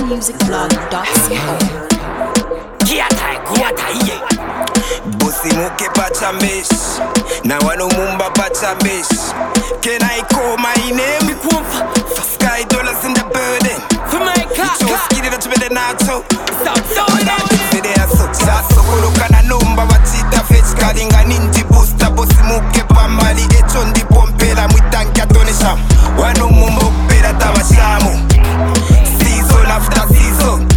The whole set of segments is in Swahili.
musicblog.co. Bossy muke pachamesh, na wano mumba pachamesh. Can I call my name? Sky dollars in the building. Chose kidi that you better not so. Saso kuluka na numba watita fetch kalinga ninji booster. Bossy muke pamali echondi pompela mwitankia tonesha. Wano mumba upera tabashamu. Season after season.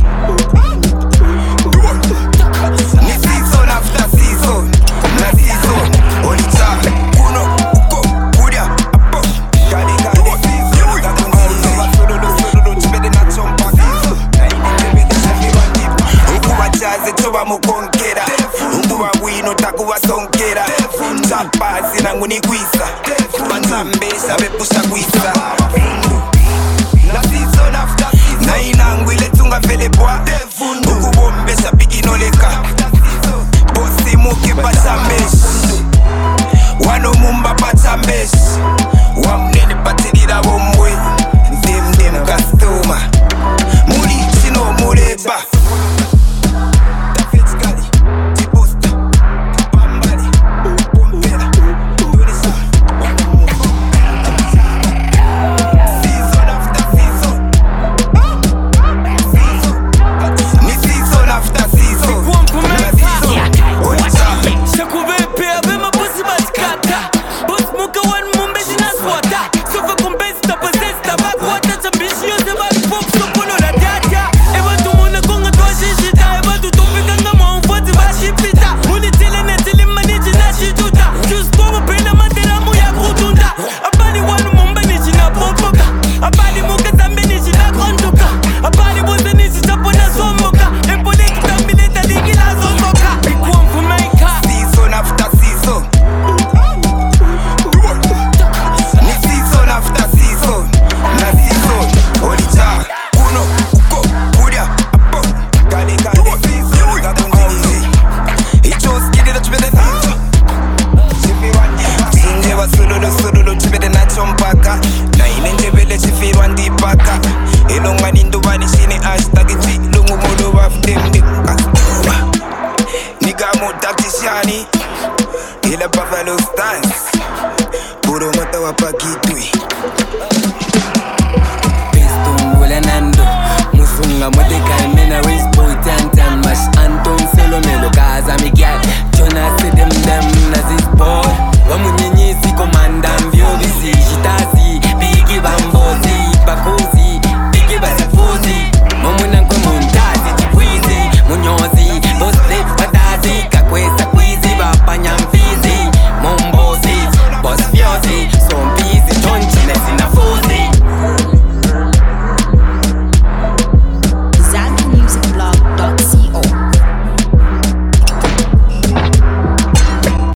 Choba mukongera Umbuwa wino takuwa songera Chapazi nangu ni kwisa Banzambesha bepusha kwisa